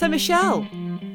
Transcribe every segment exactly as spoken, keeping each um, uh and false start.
for Michelle.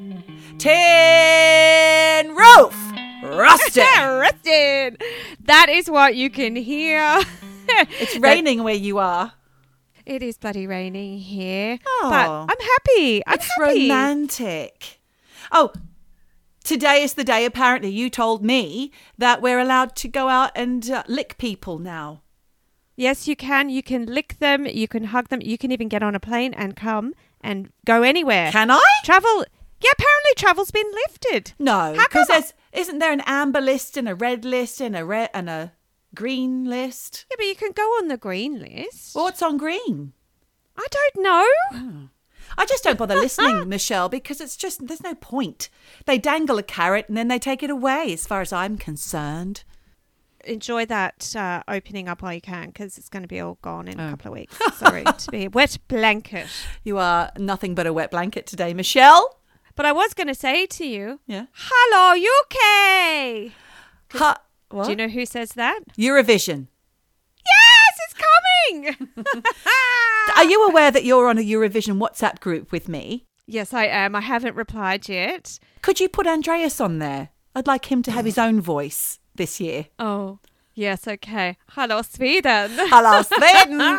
Tin roof rusted. Rusted. That is what you can hear. It's raining that, where you are. It is bloody raining here. Oh, but I'm happy. I'm it's happy. romantic. Oh, today is the day, apparently, you told me that we're allowed to go out and uh, lick people now. Yes, you can. You can lick them. You can hug them. You can even get on a plane and come and go anywhere. Can I? Travel. Yeah, apparently travel's been lifted. No, because there's isn't there an amber list and a red list and a red and a green list? Yeah, but you can go on the green list. Well, what's on green? I don't know. Oh. I just don't bother listening, Michelle, because it's just there's no point. They dangle a carrot and then they take it away, as far as I'm concerned. Enjoy that uh, opening up while you can, because it's going to be all gone in oh. a couple of weeks. Sorry to be a wet blanket. You are nothing but a wet blanket today, Michelle. But I was going to say to you, yeah. Hello, U K. Ha- what? Do you know who says that? Eurovision. Yes, it's coming. Are you aware that you're on a Eurovision WhatsApp group with me? Yes, I am. I haven't replied yet. Could you put Andreas on there? I'd like him to have his own voice this year. Oh, yes, okay. Hello, Sweden. Hello, Sweden.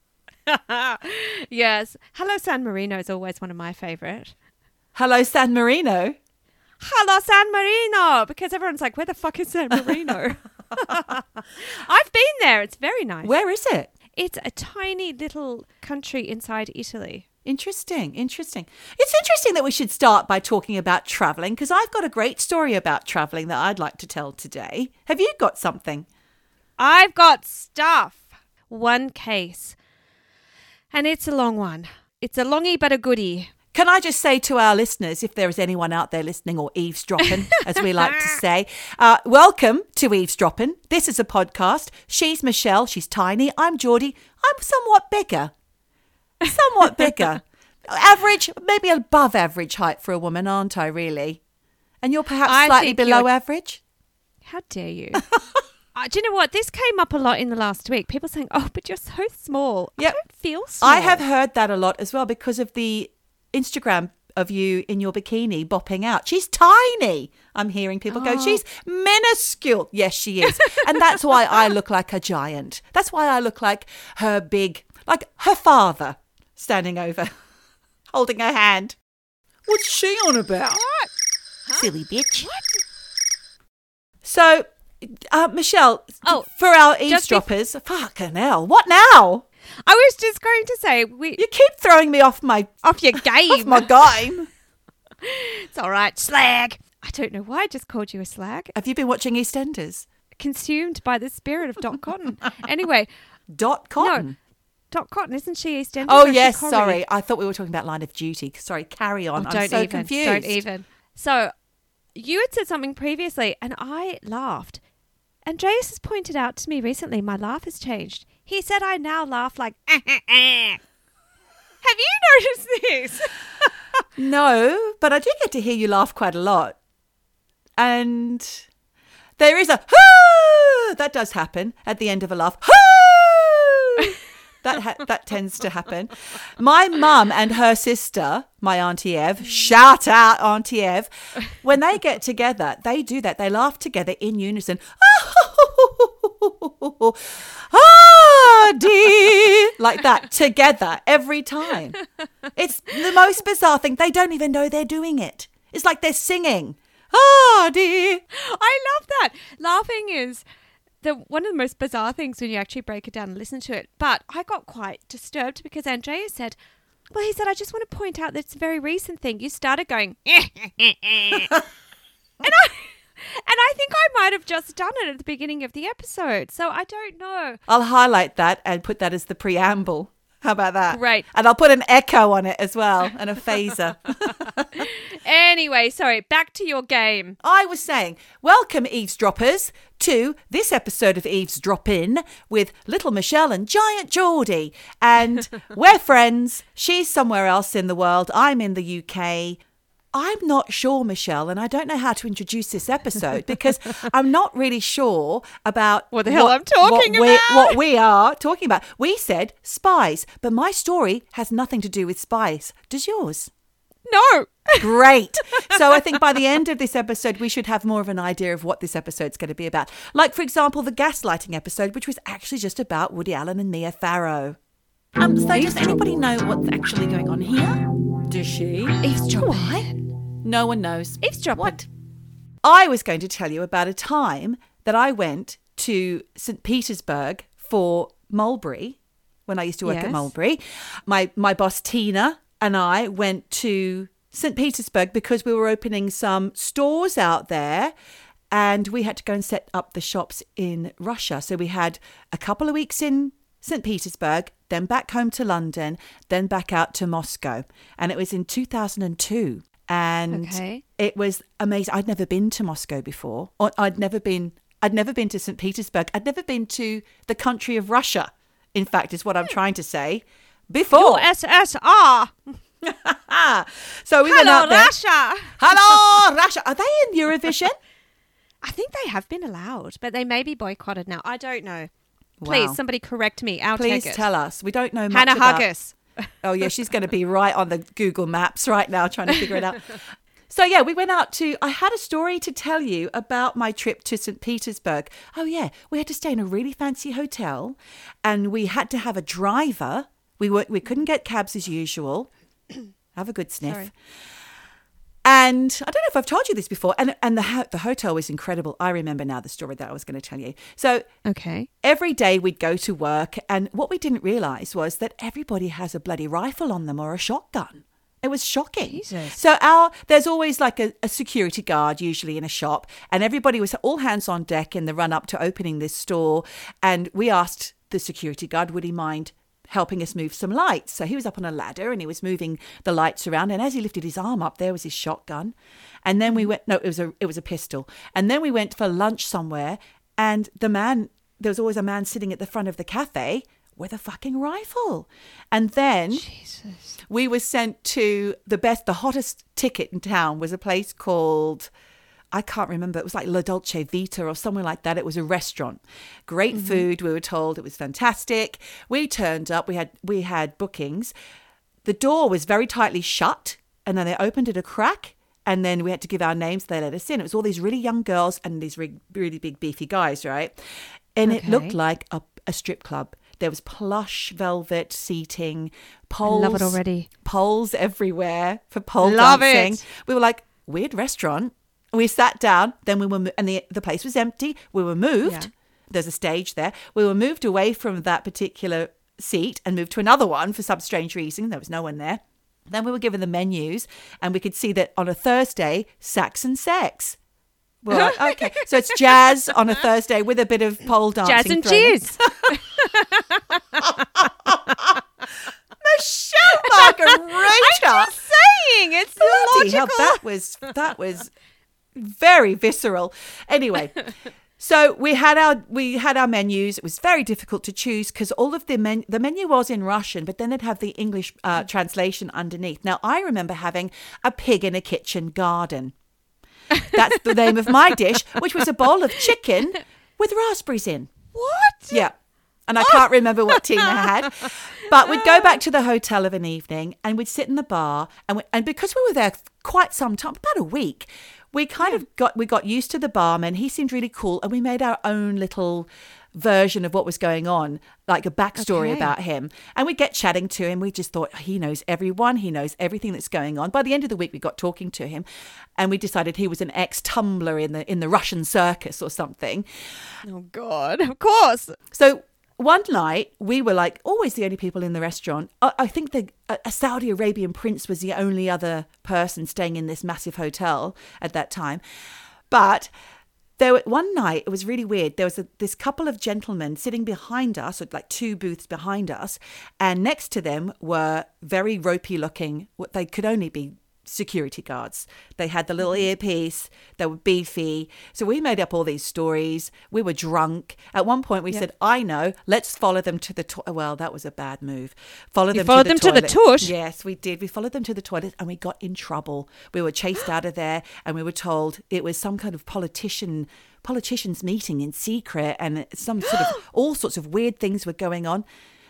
Yes. Hello, San Marino is always one of my favourite. Hello, San Marino. Hello, San Marino. Because everyone's like, where the fuck is San Marino? I've been there. It's very nice. Where is it? It's a tiny little country inside Italy. Interesting, interesting. It's interesting that we should start by talking about travelling, because I've got a great story about travelling that I'd like to tell today. Have you got something? I've got stuff. One case. And it's a long one. It's a longie but a goodie. Can I just say to our listeners, if there is anyone out there listening or eavesdropping, as we like to say, uh, welcome to Eavesdropping. This is a podcast. She's Michelle. She's tiny. I'm Geordie. I'm somewhat bigger. Somewhat bigger. Average, maybe above average height for a woman, aren't I, really? And you're perhaps I slightly below you're... average? How dare you? uh, do you know what? This came up a lot in the last week. People saying, oh, but you're so small. Yep. I don't feel small. I have heard that a lot as well because of the Instagram of you in your bikini bopping out. She's tiny. I'm hearing people oh. go, she's minuscule. Yes, she is. And that's why I look like a giant. That's why I look like her big, like her father standing over, holding her hand. What's she on about? What? Huh? Silly bitch. What? So, uh, Michelle, oh, for our eavesdroppers, be- fucking hell, what now? I was just going to say... we You keep throwing me off my... Off your game. Off my game. It's all right. Slag. I don't know why I just called you a slag. Have you been watching EastEnders? Consumed by the spirit of Dot Cotton. Anyway. Dot Cotton? No. Dot Cotton, isn't she EastEnders? Oh, yes, sorry. I thought we were talking about Line of Duty. Sorry, carry on. Oh, I'm don't so even, confused. Don't even. So, you had said something previously, and I laughed. Andreas has pointed out to me recently my laugh has changed. He said I now laugh like, ah, ah, ah. Have you noticed this? No, but I do get to hear you laugh quite a lot. And there is a, Hoo! That does happen at the end of a laugh. Hoo! That ha- that tends to happen. My mum and her sister, my Auntie Ev, shout out Auntie Ev, when they get together, they do that. They laugh together in unison. Ah, dear, like that together every time. It's the most bizarre thing. They don't even know they're doing it. It's like they're singing. Ah, dear. I love that. Laughing is the one of the most bizarre things when you actually break it down and listen to it. But I got quite disturbed because Andrea said, well, he said, I just want to point out that it's a very recent thing. You started going, and I... And I think I might have just done it at the beginning of the episode. So I don't know. I'll highlight that and put that as the preamble. How about that? Right. And I'll put an echo on it as well and a phaser. Anyway, sorry, back to your game. I was saying, welcome eavesdroppers to this episode of Eavesdroppin' with little Michelle and giant Geordie. And we're friends. She's somewhere else in the world. I'm in the U K. I'm not sure, Michelle, and I don't know how to introduce this episode because I'm not really sure about what the hell what, I'm talking what about. What we are talking about. We said spies, but my story has nothing to do with spies. Does yours? No. Great. So I think by the end of this episode, we should have more of an idea of what this episode's going to be about. Like, for example, the gaslighting episode, which was actually just about Woody Allen and Mia Farrow. Um, so does anybody know what's actually going on here? Does she? Eavesdropping. Why? No one knows. Eavesdropping. What? I was going to tell you about a time that I went to Saint Petersburg for Mulberry when I used to work Yes. at Mulberry. My my boss Tina and I went to Saint Petersburg because we were opening some stores out there and we had to go and set up the shops in Russia. So we had a couple of weeks in Saint Petersburg, then back home to London, then back out to Moscow. And it was in two thousand two. And Okay. it was amazing. I'd never been to Moscow before. Or I'd never been I'd never been to Saint Petersburg. I'd never been to the country of Russia, in fact, is what I'm trying to say. Before. U S S R. So we went Hello, out there. Russia. Hello, Russia. Are they in Eurovision? I think they have been allowed, but they may be boycotted now. I don't know. Please, Wow. somebody correct me. I'll Please take it. tell us. We don't know much Hannah about... Huggis. Oh, yeah, she's going to be right on the Google Maps right now trying to figure it out. So, yeah, we went out to... I had a story to tell you about my trip to Saint Petersburg. Oh, yeah, we had to stay in a really fancy hotel and we had to have a driver. We were, we couldn't get cabs as usual. Have a good sniff. Sorry. And I don't know if I've told you this before. And and the ho- the hotel was incredible. I remember now the story that I was going to tell you. So Okay. every day we'd go to work, and what we didn't realize was that everybody has a bloody rifle on them or a shotgun. It was shocking. Jesus. So our there's always like a, a security guard usually in a shop, and everybody was all hands on deck in the run up to opening this store. And we asked the security guard, would he mind helping us move some lights? So he was up on a ladder and he was moving the lights around, and as he lifted his arm up, there was his shotgun. And then we went no it was a it was a pistol. And then we went for lunch somewhere, and the man there was always a man sitting at the front of the cafe with a fucking rifle. And then Jesus. we were sent to the best the hottest ticket in town was a place called, I can't remember. It was like La Dolce Vita or somewhere like that. It was a restaurant. Great Mm-hmm. food. We were told it was fantastic. We turned up. We had we had bookings. The door was very tightly shut, and then they opened it a crack, and then we had to give our names. They let us in. It was all these really young girls and these really, really big beefy guys, right? And it Okay. looked like a, a strip club. There was plush velvet seating, poles. love it already. Poles everywhere for pole Love dancing. it. We were like, weird restaurant. We sat down, then we were, mo- and the, the place was empty. We were moved. Yeah. There's a stage there. We were moved away from that particular seat and moved to another one for some strange reason. There was no one there. Then we were given the menus, and we could see that on a Thursday, Saxon sex. We're like, okay, so it's jazz on a Thursday with a bit of pole dancing. Jazz and thrown in. cheers. Michelle Margarita. I'm just saying, it's Bloody hell, logical. that was that was very visceral. Anyway, so we had our we had our menus. It was very difficult to choose because all of the men the menu was in Russian, but then they'd have the English uh, translation underneath. Now I remember having a pig in a kitchen garden. That's the name of my dish, which was a bowl of chicken with raspberries in. What? Yeah. And I can't remember what Tina had. But we'd go back to the hotel of an evening and we'd sit in the bar. And we, and because we were there quite some time, about a week, we kind of got we got used to the barman. He seemed really cool. And we made our own little version of what was going on, like a backstory Okay. about him. And we'd get chatting to him. We just thought, he knows everyone. He knows everything that's going on. By the end of the week, we got talking to him. And we decided he was an ex-tumbler in the in the Russian circus or something. Oh, God. Of course. So one night we were like always the only people in the restaurant. I, I think the a, a Saudi Arabian prince was the only other person staying in this massive hotel at that time. But there were, one night it was really weird. There was a, this couple of gentlemen sitting behind us, or like two booths behind us, and next to them were very ropey looking. What they could only be security guards. They had the little earpiece. They were beefy. So we made up all these stories. We were drunk. At one point we Yep. said, I know, let's follow them to the toilet. Well, that was a bad move. Follow them followed to the them to the toilet. toilet? Yes, we did. We followed them to the toilet and we got in trouble. We were chased out of there and we were told it was some kind of politician politicians meeting in secret and some sort of all sorts of weird things were going on.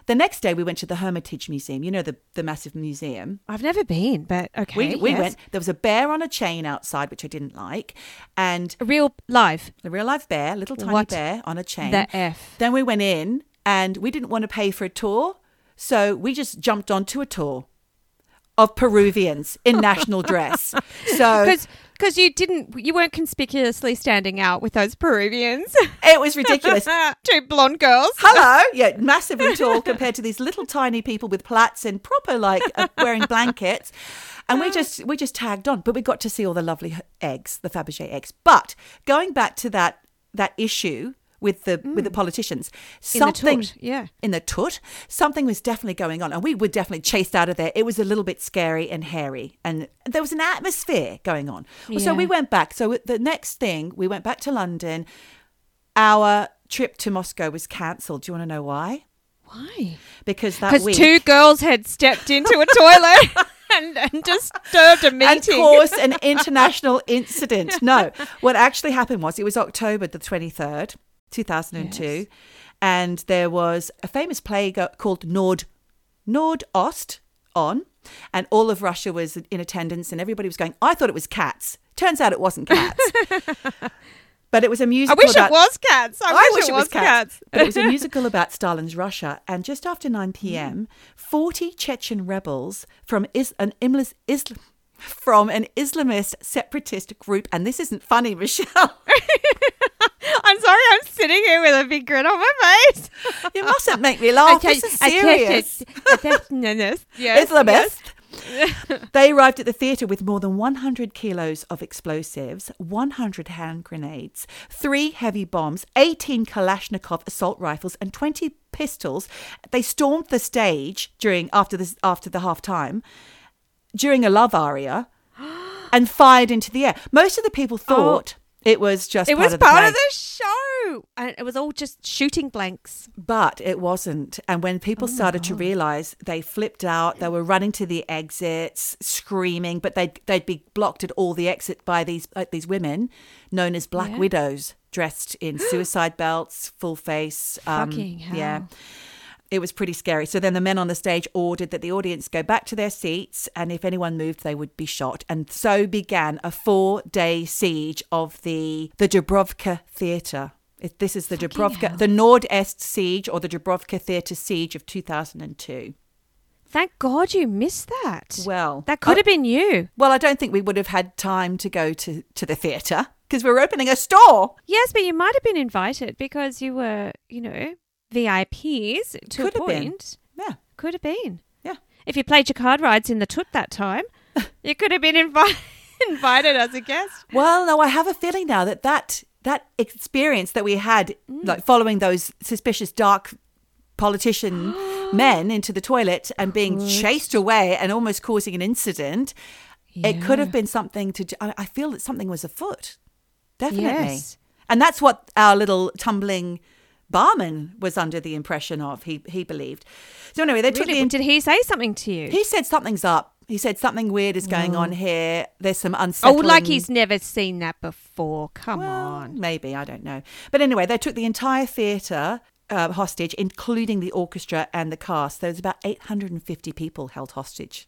The next day we went to the Hermitage Museum, you know, the, the massive museum. I've never been, but okay. We, we yes. went. There was a bear on a chain outside, which I didn't like. And A real live. a real live bear, little tiny What bear on a chain. The F. Then we went in and we didn't want to pay for a tour. So we just jumped onto a tour of Peruvians in national dress. So Because you didn't, you weren't conspicuously standing out with those Peruvians. it was ridiculous. Two blonde girls. Hello. Yeah, massively tall compared to these little tiny people with plaits and proper like uh, wearing blankets. And we just we just tagged on, but we got to see all the lovely eggs, the Fabergé eggs. But going back to that that issue with the mm. with the politicians, In the something toot, yeah. in the toot, something was definitely going on, and we were definitely chased out of there. It was a little bit scary and hairy, and there was an atmosphere going on. Yeah. So we went back. So the next thing, we went back to London. Our trip to Moscow was cancelled. Do you want to know why? Why? Because that Because week, two girls had stepped into a toilet and, and disturbed a meeting. and caused an international incident. No, what actually happened was it was October the twenty-third, two thousand two, Yes. and there was a famous play go- called Nord Nord-Ost on, and all of Russia was in attendance, and everybody was going, I thought it was Cats. Turns out it wasn't Cats. But it was a I musical wish about... it was Cats. I, I wish, it was Cats. But it was a musical about Stalin's Russia. And just after nine p.m., forty Chechen rebels from is- an Imlis- Islam... from an Islamist separatist group, and this isn't funny, Michelle. I'm sorry, I'm sitting here with a big grin on my face. You mustn't make me laugh. This is serious. Yes, Islamist. They arrived at the theatre with more than one hundred kilos of explosives, one hundred hand grenades, three heavy bombs, eighteen Kalashnikov assault rifles, and twenty pistols. They stormed the stage during after this after the half time during a love aria and fired into the air. Most of the people thought it was just It part was of the part play. of the show. And it was all just shooting blanks. But it wasn't. And when people Oh my started to God. realise, they flipped out. They were running to the exits, screaming, but they'd, they'd be blocked at all the exit by these like these women known as Black Yeah. Widows, dressed in suicide belts, full face. Um, Fucking hell. Yeah. It was pretty scary. So then the men on the stage ordered that the audience go back to their seats, and if anyone moved, they would be shot. And so began a four-day siege of the the Dubrovka Theatre. It- This is the Fucking Dubrovka, hell. the Nord-Est Siege, or the Dubrovka Theatre Siege of two thousand two. Thank God you missed that. Well, that could I- have been you. Well, I don't think we would have had time to go to, to the theatre because we were opening a store. Yes, but you might have been invited because you were, you know, V I Ps to Could a have been. point. Yeah, Could have been. yeah. If you played your card rides in the toot that time, you could have been invi- invited as a guest. Well, no, I have a feeling now that that, that experience that we had, like following those suspicious dark politician men into the toilet and being chased away and almost causing an incident, it could have Yeah. been something to do. I I feel that something was afoot. Definitely. Yes. And that's what our little tumbling barman was under the impression of, he he believed. So anyway, they took Really? the... Did he say something to you? He said something's up. He said something weird is going on here. There's some Oh, unsettling... like he's never seen that before. Come Well, on. maybe, I don't know. But anyway, they took the entire theatre uh, hostage, including the orchestra and the cast. There was about eight hundred fifty people held hostage.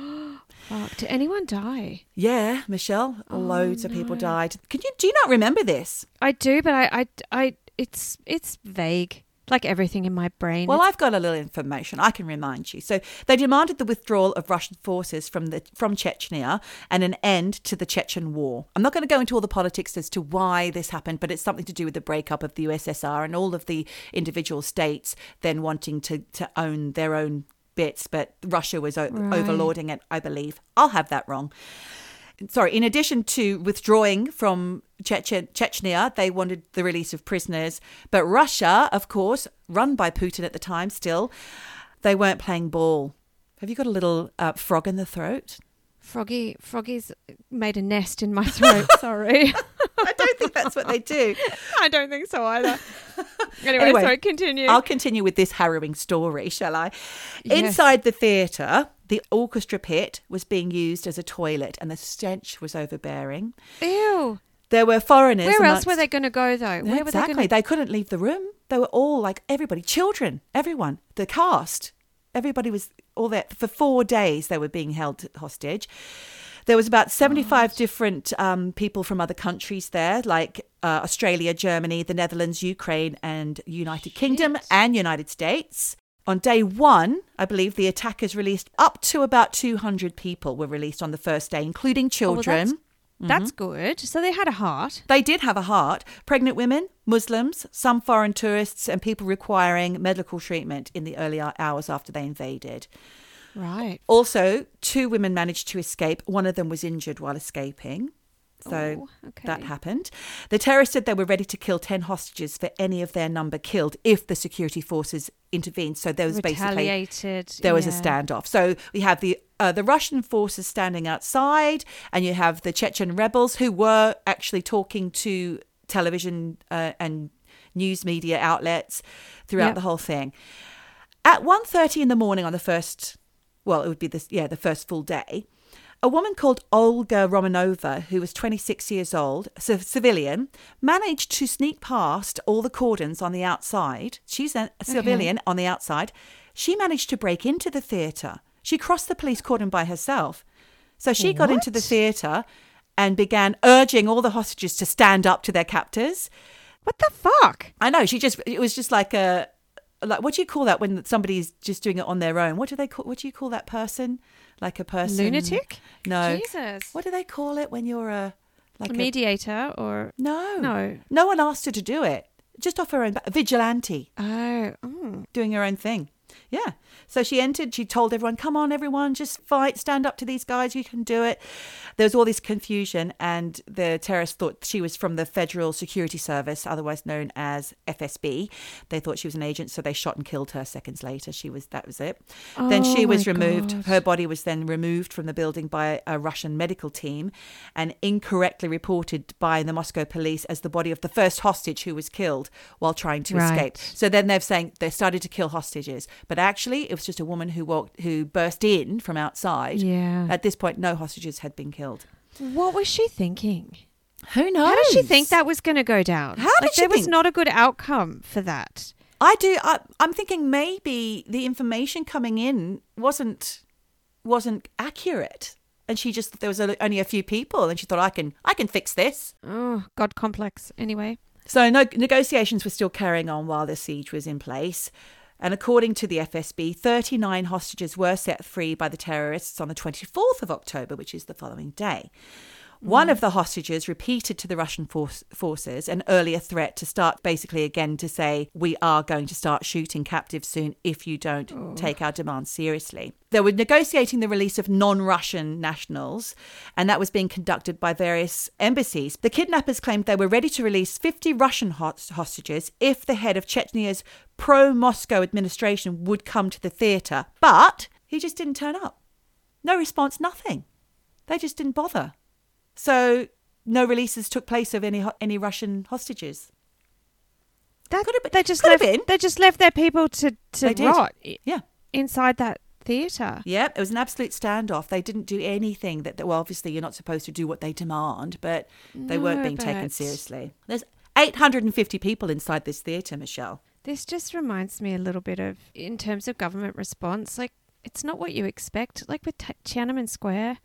Fuck. Did anyone die? Yeah, Michelle, Oh, loads of people died. Can you do you not remember this? I do, but I, I, I it's, it's vague. Like everything in my brain. Well, It's- I've got a little information. I can remind you. So they demanded the withdrawal of Russian forces from the from Chechnya and an end to the Chechen War. I'm not going to go into all the politics as to why this happened, but it's something to do with the breakup of the U S S R and all of the individual states then wanting to, to own their own bits, but Russia was o- Right. overlording it, I believe. I'll have that wrong. Sorry, in addition to withdrawing from Chechen, Chechnya, they wanted the release of prisoners. But Russia, of course, run by Putin at the time still, they weren't playing ball. Have you got a little uh, frog in the throat? Froggy, Froggy's made a nest in my throat. Sorry. I don't think that's what they do. I don't think so either. Anyway, Anyway, sorry, continue. I'll continue with this harrowing story, shall I? Yes. Inside the theatre, the orchestra pit was being used as a toilet and the stench was overbearing. Ew. There were foreigners. Where else amongst- were they going to go, though? Where exactly. were they going They couldn't leave the room. They were all like everybody, children, everyone, the cast, everybody was all there. For four days they were being held hostage. There was about seventy-five oh. different um, people from other countries there, like uh, Australia, Germany, the Netherlands, Ukraine, and United Shit. Kingdom and United States. On day one, I believe the attackers released up to about two hundred people were released on the first day, including children. Oh, well, that's, mm-hmm. that's good. So they had a heart. They did have a heart. Pregnant women, Muslims, some foreign tourists, and people requiring medical treatment in the early hours after they invaded. Right. Also, two women managed to escape. One of them was injured while escaping. So oh, okay. that happened. The terrorists said they were ready to kill ten hostages for any of their number killed if the security forces intervened. So there was Retaliated, basically there was yeah. a standoff. So we have the uh, the Russian forces standing outside, and you have the Chechen rebels who were actually talking to television uh, and news media outlets throughout yep. the whole thing. At one thirty in the morning on the first, well, it would be this, yeah, the first full day. A woman called Olga Romanova, who was twenty-six years old, a civilian, managed to sneak past all the cordons on the outside. She's a civilian okay. on the outside. She managed to break into the theatre. She crossed the police cordon by herself. So she what? got into the theatre and began urging all the hostages to stand up to their captors. What the fuck? I know. She just, it was just like a, like, what do you call that when somebody's just doing it on their own? What do they call, what do you call that person? Like a person. Lunatic? No. Jesus. What do they call it when you're a... like a mediator a, or... No. No. No one asked her to do it. Just off her own... A vigilante. Oh. oh. Doing her own thing. Yeah. So she entered, she told everyone, come on, everyone, just fight, stand up to these guys, you can do it. There was all this confusion, and the terrorists thought she was from the Federal Security Service, otherwise known as F S B. They thought she was an agent, so they shot and killed her seconds later. She was, that was it. Oh, then she was removed. God. Her body was then removed from the building by a Russian medical team and incorrectly reported by the Moscow police as the body of the first hostage who was killed while trying to right. escape. So then they're saying they started to kill hostages. But actually, it was just a woman who walked, who burst in from outside. Yeah. At this point, no hostages had been killed. What was she thinking? Who knows? How did she think that was going to go down? How like, did she there think? was not a good outcome for that. I do. I, I'm thinking maybe the information coming in wasn't wasn't accurate, and she just there was a, only a few people, and she thought I can I can fix this. Oh, God complex. Anyway. So no, negotiations were still carrying on while the siege was in place. And according to the F S B, thirty-nine hostages were set free by the terrorists on the twenty-fourth of October, which is the following day. Mm. One of the hostages repeated to the Russian force, forces an earlier threat to start basically again to say, we are going to start shooting captives soon if you don't oh. take our demands seriously. They were negotiating the release of non-Russian nationals, and that was being conducted by various embassies. The kidnappers claimed they were ready to release fifty Russian hostages if the head of Chechny's pro-Moscow administration would come to the theatre. But he just didn't turn up. No response, nothing. They just didn't bother. So no releases took place of any any Russian hostages. That could have been. They just could left, have been. They just left their people to, to rot yeah. inside that theatre. Yeah, it was an absolute standoff. They didn't do anything that, well, obviously you're not supposed to do what they demand, but they no, weren't being taken seriously. There's eight hundred fifty people inside this theatre, Michelle. This just reminds me a little bit of, in terms of government response, like, it's not what you expect. Like with T- Tiananmen Square,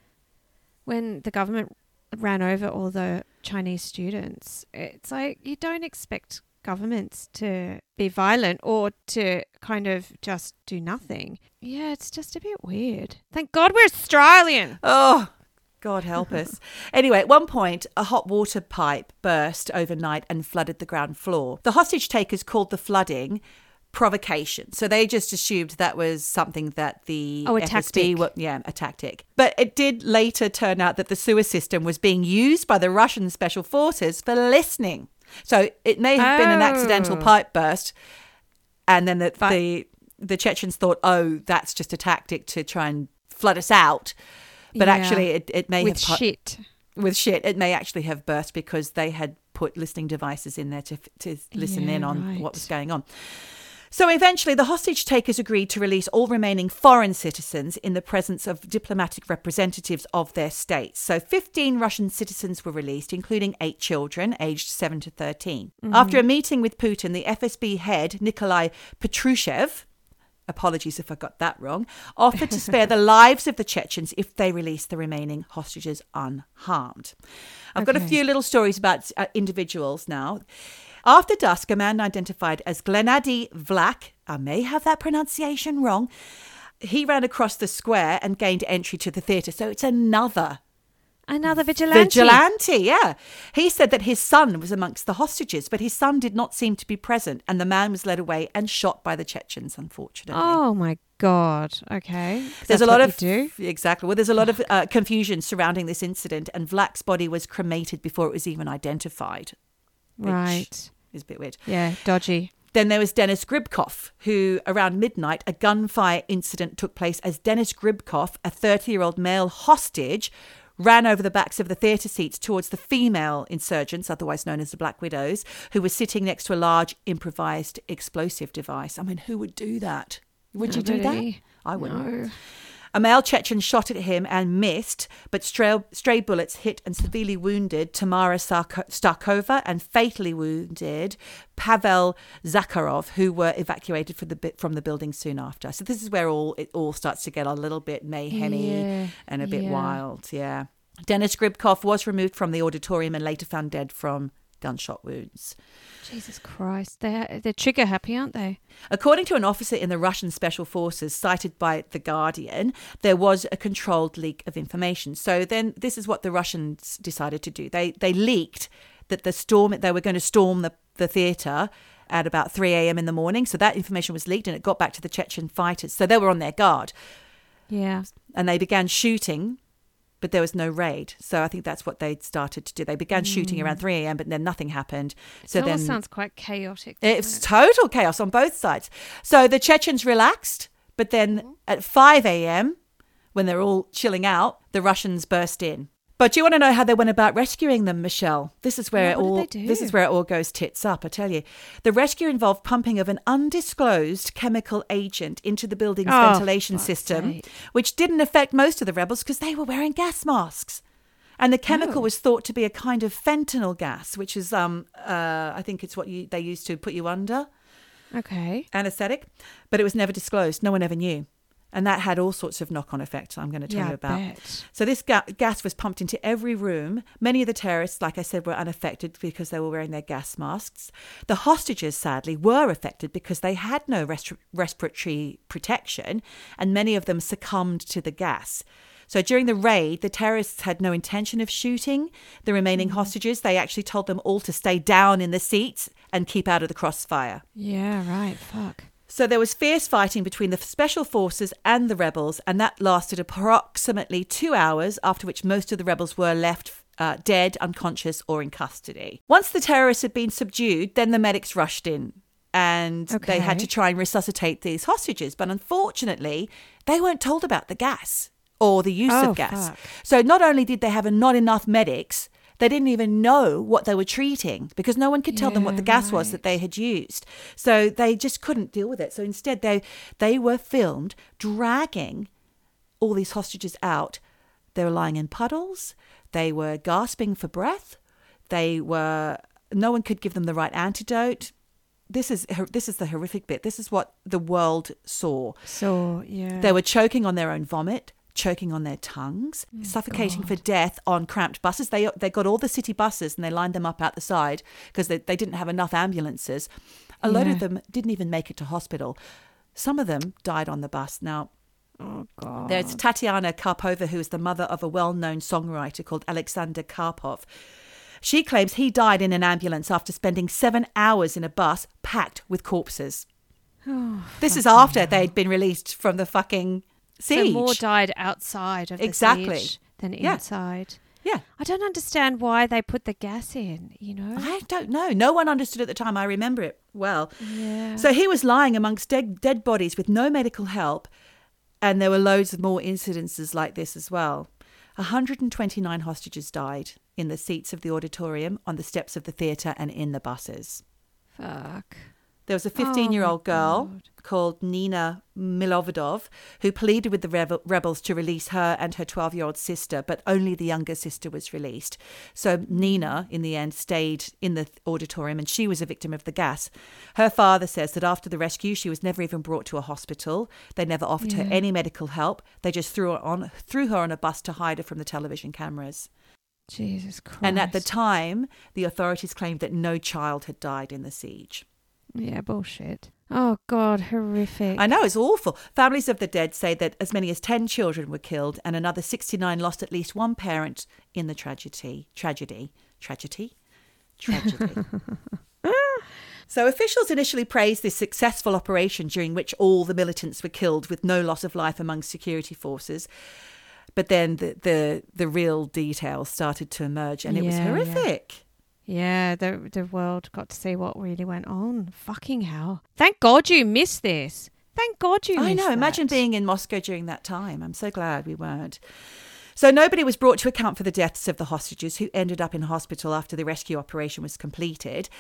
when the government ran over all the Chinese students, it's like you don't expect governments to be violent or to kind of just do nothing. Yeah, it's just a bit weird. Thank God we're Australian. Oh, God help us. Anyway, at one point, a hot water pipe burst overnight and flooded the ground floor. The hostage takers called the flooding provocation. So they just assumed that was something that the oh, a F S B tactic. were, yeah, a tactic. But it did later turn out that the sewer system was being used by the Russian special forces for listening. So it may have oh. been an accidental pipe burst, and then the, but- the the Chechens thought, oh, that's just a tactic to try and flood us out. But yeah. actually, it, it may with have... shit. With shit. It may actually have burst because they had put listening devices in there to to listen yeah, in on right. what was going on. So eventually the hostage takers agreed to release all remaining foreign citizens in the presence of diplomatic representatives of their states. So fifteen Russian citizens were released, including eight children aged seven to thirteen. Mm-hmm. After a meeting with Putin, the F S B head, Nikolai Patrushev, apologies if I got that wrong, offered to spare the lives of the Chechens if they released the remaining hostages unharmed. I've okay. got a few little stories about uh, individuals now. After dusk, a man identified as Gennady Vlach, I may have that pronunciation wrong, he ran across the square and gained entry to the theatre. So it's another... Another vigilante. Vigilante, yeah. He said that his son was amongst the hostages, but his son did not seem to be present, and the man was led away and shot by the Chechens, unfortunately. Oh, my God. Okay. There's a lot of... do. Exactly. Well, there's a lot of uh, confusion surrounding this incident, and Vlach's body was cremated before it was even identified. Right. Is a bit weird. Yeah, dodgy. Then there was Denis Gribkov, who around midnight, a gunfire incident took place as Denis Gribkov, a thirty-year-old male hostage, ran over the backs of the theatre seats towards the female insurgents, otherwise known as the Black Widows, who were sitting next to a large improvised explosive device. I mean, who would do that? Would you do that? I wouldn't. No. A male Chechen shot at him and missed, but stray, stray bullets hit and severely wounded Tamara Starkova and fatally wounded Pavel Zakharov, who were evacuated from the, from the building soon after. So this is where all it all starts to get a little bit mayhemy yeah. and a bit yeah. wild. Yeah. Denis Gribkov was removed from the auditorium and later found dead from gunshot wounds. Jesus Christ. They're, they're trigger happy, aren't they? According to an officer in the Russian Special Forces cited by The Guardian, there was a controlled leak of information. So then this is what the Russians decided to do. They they leaked that the storm they were going to storm the, the theatre at about three a.m. in the morning. So that information was leaked and it got back to the Chechen fighters. So they were on their guard. Yeah. And they began shooting, but there was no raid. So I think that's what they started to do. They began mm. shooting around three a.m., but then nothing happened. So it then all sounds quite chaotic. It's it? total chaos on both sides. So the Chechens relaxed, but then mm. at five a.m., when they're all chilling out, the Russians burst in. But do you want to know how they went about rescuing them, Michelle? This is where yeah, it what all did they do? This is where it all goes tits up, I tell you. The rescue involved pumping of an undisclosed chemical agent into the building's oh, ventilation system, sake. which didn't affect most of the rebels because they were wearing gas masks. And the chemical oh. was thought to be a kind of fentanyl gas, which is, um, uh, I think it's what you, they used to put you under. Okay. Anesthetic. But it was never disclosed. No one ever knew. And that had all sorts of knock-on effects I'm going to tell yeah, you about. I bet. So this ga- gas was pumped into every room. Many of the terrorists, like I said, were unaffected because they were wearing their gas masks. The hostages, sadly, were affected because they had no res- respiratory protection, and many of them succumbed to the gas. So during the raid, the terrorists had no intention of shooting the remaining mm. hostages. They actually told them all to stay down in the seats and keep out of the crossfire. Yeah, right. Fuck. So there was fierce fighting between the special forces and the rebels, and that lasted approximately two hours, after which most of the rebels were left uh, dead, unconscious, or in custody. Once the terrorists had been subdued, then the medics rushed in, and okay. they had to try and resuscitate these hostages. But unfortunately, they weren't told about the gas or the use oh, of gas. Fuck. So not only did they have a, not enough medics, they didn't even know what they were treating because no one could tell yeah, them what the gas right. was that they had used. So they just couldn't deal with it. So instead, they they were filmed dragging all these hostages out. They were lying in puddles. They were gasping for breath. They were no one could give them the right antidote. This is this is the horrific bit. This is what the world saw. So yeah, they were choking on their own vomit, choking on their tongues, oh, suffocating God. for death on cramped buses. They they got all the city buses and they lined them up out the side because they, they didn't have enough ambulances. A yeah. lot of them didn't even make it to hospital. Some of them died on the bus. Now, oh God. There's Tatiana Karpova, who is the mother of a well-known songwriter called Alexander Karpov. She claims he died in an ambulance after spending seven hours in a bus packed with corpses. Oh, this is after hell. They'd been released from the fucking siege. So more died outside of the exactly. siege than yeah. inside. Yeah. I don't understand why they put the gas in, you know? I don't know. No one understood at the time. I remember it well. Yeah. So he was lying amongst dead, dead bodies with no medical help, and there were loads of more incidences like this as well. one hundred twenty-nine hostages died in the seats of the auditorium, on the steps of the theatre, and in the buses. Fuck. There was a fifteen-year-old Oh, my girl God. called Nina Milovodov who pleaded with the rebel- rebels to release her and her twelve-year-old sister, but only the younger sister was released. So Nina, in the end, stayed in the auditorium, and she was a victim of the gas. Her father says that after the rescue, she was never even brought to a hospital. They never offered her Yeah. any medical help. They just threw her on threw her on a bus to hide her from the television cameras. Jesus Christ. And at the time, the authorities claimed that no child had died in the siege. Yeah, bullshit. Oh, God, horrific. I know, it's awful. Families of the dead say that as many as ten children were killed and another sixty-nine lost at least one parent in the tragedy. Tragedy. Tragedy? Tragedy. So officials initially praised this successful operation during which all the militants were killed with no loss of life among security forces. But then the, the, the real details started to emerge, and it was Yeah, yeah. horrific. Yeah, the the world got to see what really went on. Fucking hell. Thank God you missed this. Thank God you I missed know. Imagine that. being in Moscow during that time. I'm so glad we weren't. So nobody was brought to account for the deaths of the hostages who ended up in hospital after the rescue operation was completed,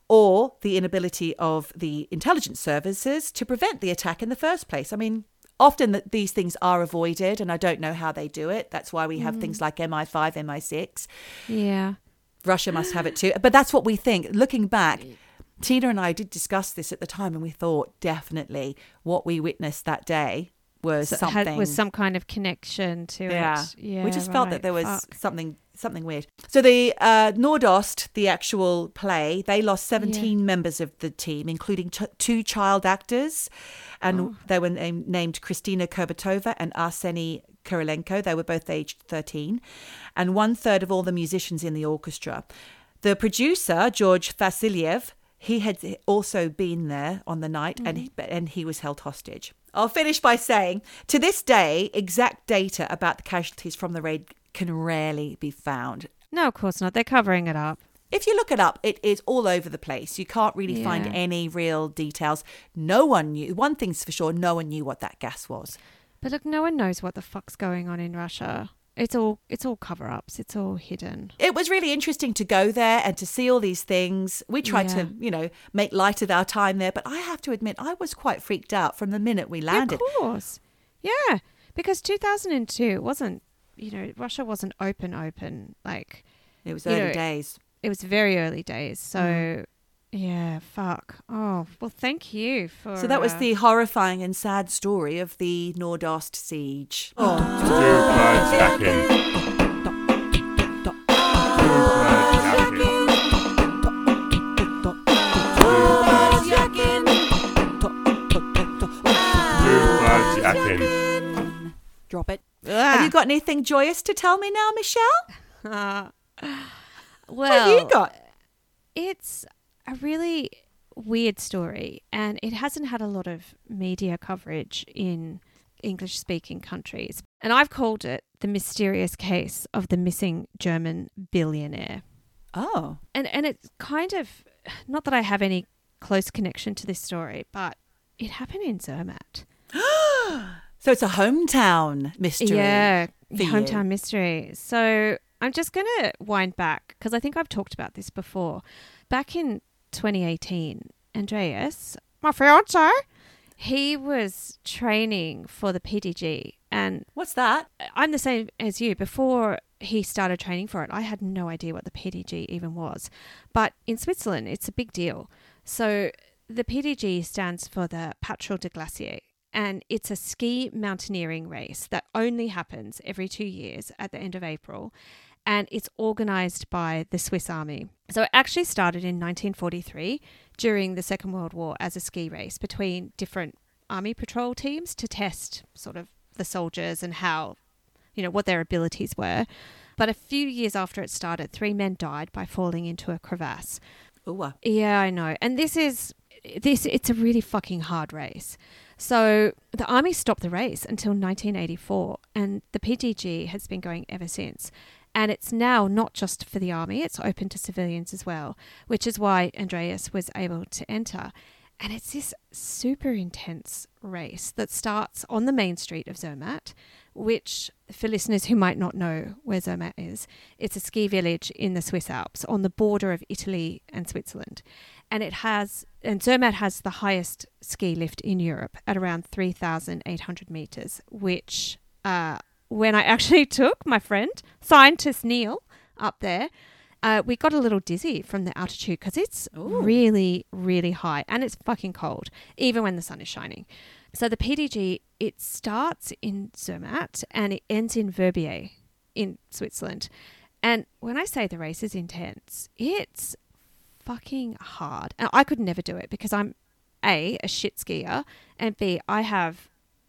or the inability of the intelligence services to prevent the attack in the first place. I mean, often that these things are avoided, and I don't know how they do it. That's why we have things like M I five, M I six. Yeah. Russia must have it too. But that's what we think. Looking back, Tina and I did discuss this at the time, and we thought definitely what we witnessed that day was So something. had, was some kind of connection to yeah. it. Yeah. We just felt that right. there was Fuck. something something weird. So the uh, Nordost, the actual play, they lost seventeen Yeah. members of the team, including t- two child actors, and Oh. they were named, named Kristina Kurbatova and Arseny Kurilenko. They were both aged thirteen, and one third of all the musicians in the orchestra. The producer, George Vasiliev, he had also been there on the night, and he, and he was held hostage. I'll finish by saying, to this day, exact data about the casualties from the raid can rarely be found. No, of course not. They're covering it up. If you look it up, it is all over the place. You can't really find Yeah. any real details. No one knew. One thing's for sure, no one knew what that gas was. But look, no one knows what the fuck's going on in Russia. It's all it's all cover-ups. It's all hidden. It was really interesting to go there and to see all these things. We tried Yeah. to, you know, make light of our time there, but I have to admit, I was quite freaked out from the minute we landed. Yeah, of course. Yeah, because two thousand two wasn't, you know, Russia wasn't open, open. Like, It was You early know, days. it was very early days. So, Mm. yeah, fuck. Oh, well, thank you for... So that was uh, the horrifying and sad story of the Nordost siege. Oh. Birds jacking. Birds jacking. Drop it. Ah. Have you got anything joyous to tell me now, Michelle? Uh, What well, have you got? it's a really weird story, and it hasn't had a lot of media coverage in English-speaking countries. And I've called it the mysterious case of the missing German billionaire. Oh. And and it's kind of, not that I have any close connection to this story, but it happened in Zermatt. So it's a hometown mystery. Yeah, for you. hometown mystery. So I'm just going to wind back because I think I've talked about this before. Back in twenty eighteen, Andreas, my fiance, he was training for the P D G, and What's that? I'm the same as you. Before he started training for it, I had no idea what the P D G even was. But in Switzerland, it's a big deal. So the P D G stands for the Patrol de Glacier, and it's a ski mountaineering race that only happens every two years at the end of April, and it's organised by the Swiss Army. So it actually started in nineteen forty-three during the Second World War as a ski race between different army patrol teams to test sort of the soldiers and how, you know, what their abilities were. But a few years after it started, three men died by falling into a crevasse. Ooh. uh, Yeah, I know. And this is, this it's a really fucking hard race. So the army stopped the race until nineteen eighty-four, and the P D G has been going ever since. And it's now not just for the army, it's open to civilians as well, which is why Andreas was able to enter. And it's this super intense race that starts on the main street of Zermatt, which, for listeners who might not know where Zermatt is, it's a ski village in the Swiss Alps on the border of Italy and Switzerland. And it has and Zermatt has the highest ski lift in Europe at around three thousand eight hundred meters, which uh, when I actually took my friend, scientist Neil, up there, uh, we got a little dizzy from the altitude because it's Ooh. really, really high and it's fucking cold, even when the sun is shining. So the P D G, it starts in Zermatt and it ends in Verbier in Switzerland. And when I say the race is intense, it's fucking hard. And I could never do it because I'm A, a shit skier, and B, I have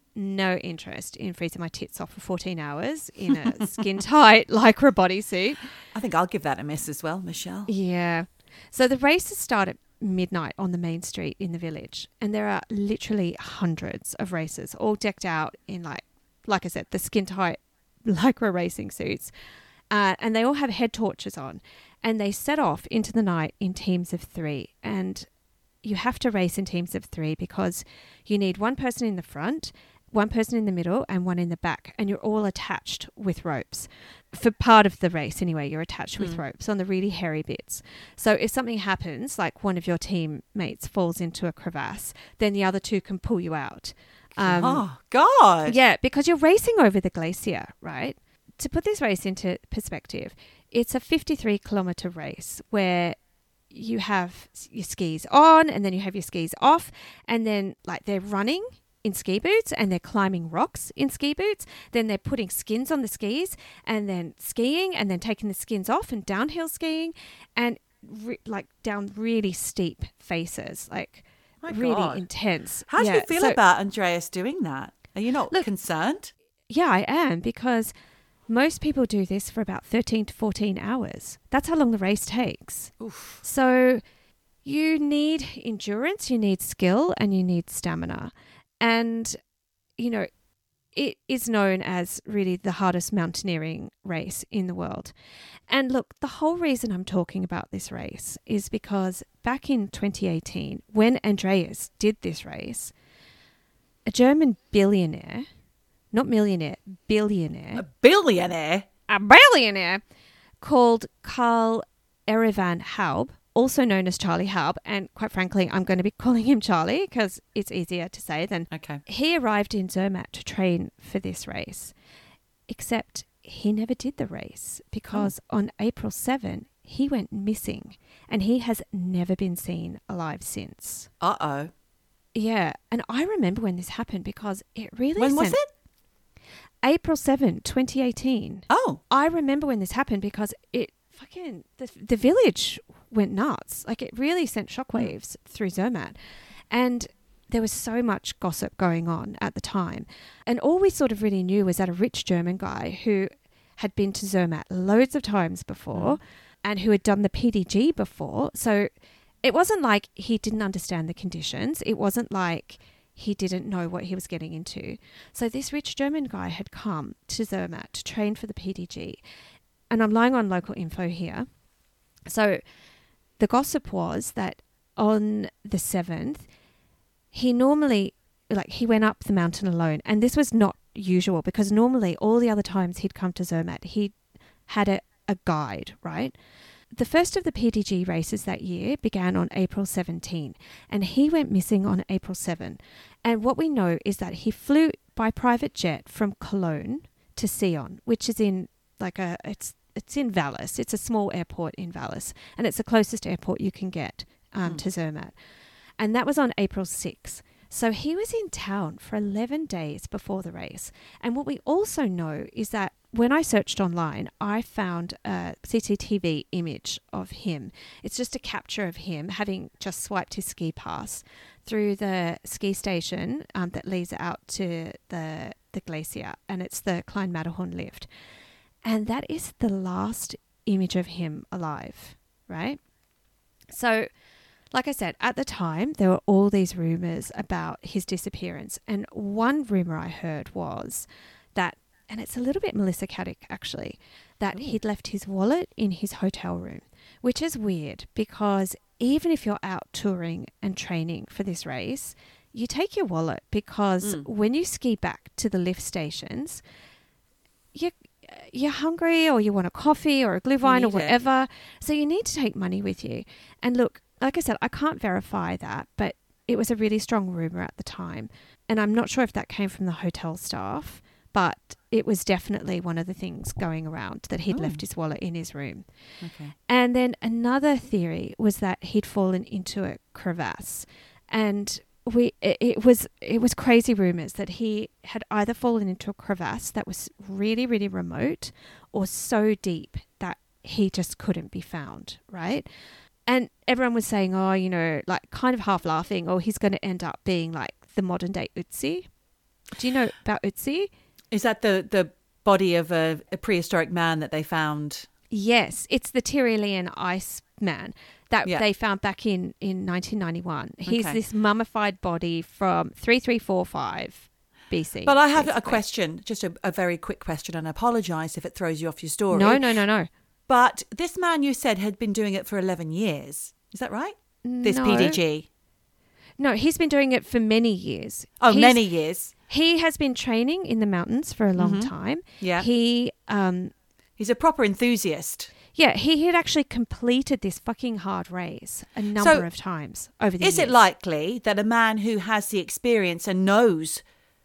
no interest in freezing my tits off for fourteen hours in a skin tight lycra bodysuit. I think I'll give that a miss as well, Michelle. Yeah. So the races start at midnight on the main street in the village, and there are literally hundreds of racers all decked out in, like, like I said, the skin tight lycra racing suits. Uh, and they all have head torches on, and they set off into the night in teams of three. And you have to race in teams of three because you need one person in the front, one person in the middle, and one in the back. And you're all attached with ropes. For part of the race, anyway, you're attached with Mm. ropes on the really hairy bits. So if something happens, like one of your teammates falls into a crevasse, then the other two can pull you out. Um, oh, God. Yeah, because you're racing over the glacier, right? To put this race into perspective, it's a fifty-three kilometre race where you have your skis on and then you have your skis off, and then like they're running in ski boots and they're climbing rocks in ski boots. Then they're putting skins on the skis and then skiing and then taking the skins off and downhill skiing and re- like down really steep faces, like My really God. intense. How do Yeah, you feel so- about Andreas doing that? Are you not Look- concerned? Yeah, I am, because most people do this for about thirteen to fourteen hours. That's how long the race takes. Oof. So you need endurance, you need skill, and you need stamina. And, you know, it is known as really the hardest mountaineering race in the world. And look, the whole reason I'm talking about this race is because back in twenty eighteen, when Andreas did this race, a German billionaire, not millionaire, billionaire, A billionaire? a billionaire called Karl Erevan Haub, also known as Charlie Haub, and quite frankly, I'm going to be calling him Charlie because it's easier to say than. Okay. He arrived in Zermatt to train for this race, except he never did the race because Oh. on April seventh, he went missing and he has never been seen alive since. Uh-oh. Yeah, and I remember when this happened because it really When was sent- it? April seventh, twenty eighteen. Oh. I remember when this happened because it fucking, the, the village went nuts. Like, it really sent shockwaves through Zermatt. And there was so much gossip going on at the time. And all we sort of really knew was that a rich German guy who had been to Zermatt loads of times before and who had done the P D G before. So it wasn't like he didn't understand the conditions. It wasn't like he didn't know what he was getting into. So this rich German guy had come to Zermatt to train for the P D G. And I'm lying on local info here. So the gossip was that on the seventh, he normally, like, he went up the mountain alone. And this was not usual because normally all the other times he'd come to Zermatt, he had a, a guide, right? The first of the P D G races that year began on April seventeenth, and he went missing on April seventh. And what we know is that he flew by private jet from Cologne to Sion, which is in like a it's it's in Vallis. It's a small airport in Vallis, and it's the closest airport you can get um, Mm. to Zermatt. And that was on April sixth. So he was in town for eleven days before the race. And what we also know is that when I searched online, I found a C C T V image of him. It's just a capture of him having just swiped his ski pass through the ski station um, that leads out to the, the glacier. And it's the Klein Matterhorn lift. And that is the last image of him alive, right? So, like I said, at the time, there were all these rumors about his disappearance. And one rumor I heard was that, and it's a little bit Melissa Caddick actually, that Ooh. he'd left his wallet in his hotel room, which is weird because even if you're out touring and training for this race, you take your wallet because Mm. when you ski back to the lift stations, you you're hungry or you want a coffee or a glühwein or need it. whatever. So you need to take money with you. And look, like I said, I can't verify that, but it was a really strong rumor at the time. And I'm not sure if that came from the hotel staff, but it was definitely one of the things going around, that he'd Oh. left his wallet in his room. Okay. And then another theory was that he'd fallen into a crevasse, and we it, it was it was crazy rumors that he had either fallen into a crevasse that was really really remote, or so deep that he just couldn't be found, right? And everyone was saying, oh, you know, like kind of half laughing, oh, he's going to end up being like the modern day Ötzi. Do you know about Ötzi? Is that the, the body of a, a prehistoric man that they found? Yes, it's the Tyrolean ice man that Yeah. they found back in, in nineteen ninety-one. He's Okay. this mummified body from thirty-three forty-five B C. But I have a basically. question, just a, a very quick question, and I apologise if it throws you off your story. No, no, no, no. But this man you said had been doing it for eleven years. Is that right? This No. P D G. No, he's been doing it for many years. Oh, He's- many years. He has been training in the mountains for a long Mhm. time. Yeah. He, um, He's a proper enthusiast. yeah, he had actually completed this fucking hard race a number of times over the Is years. it likely that a man who has the experience and knows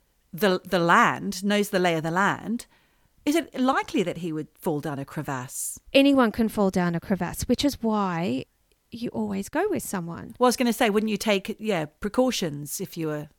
the the land, knows the lay of the land, is it likely that he would fall down a crevasse? Anyone can fall down a crevasse, which is why you always go with someone. Well, I was going to say, wouldn't you take, yeah, precautions if you were...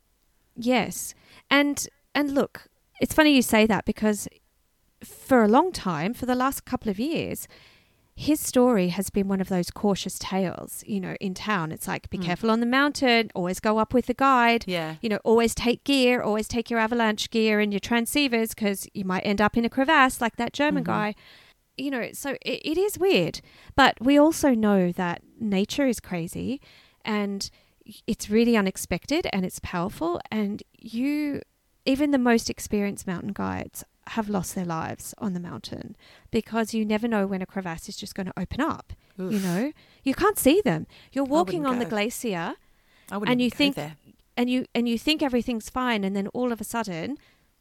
Yes. And and look, it's funny you say that, because for a long time, for the last couple of years, his story has been one of those cautious tales, you know, in town. It's like, be Mm. careful on the mountain, always go up with a guide, Yeah. you know, always take gear, always take your avalanche gear and your transceivers, because you might end up in a crevasse like that German Mhm. guy. You know, so it, it is weird. But we also know that nature is crazy, and it's really unexpected, and it's powerful, and you, even the most experienced mountain guides, have lost their lives on the mountain, because you never know when a crevasse is just going to open up. Oof. You know, you can't see them. You're walking wouldn't on the go. glacier, I wouldn't and even you go think there. and you and you think everything's fine, and then all of a sudden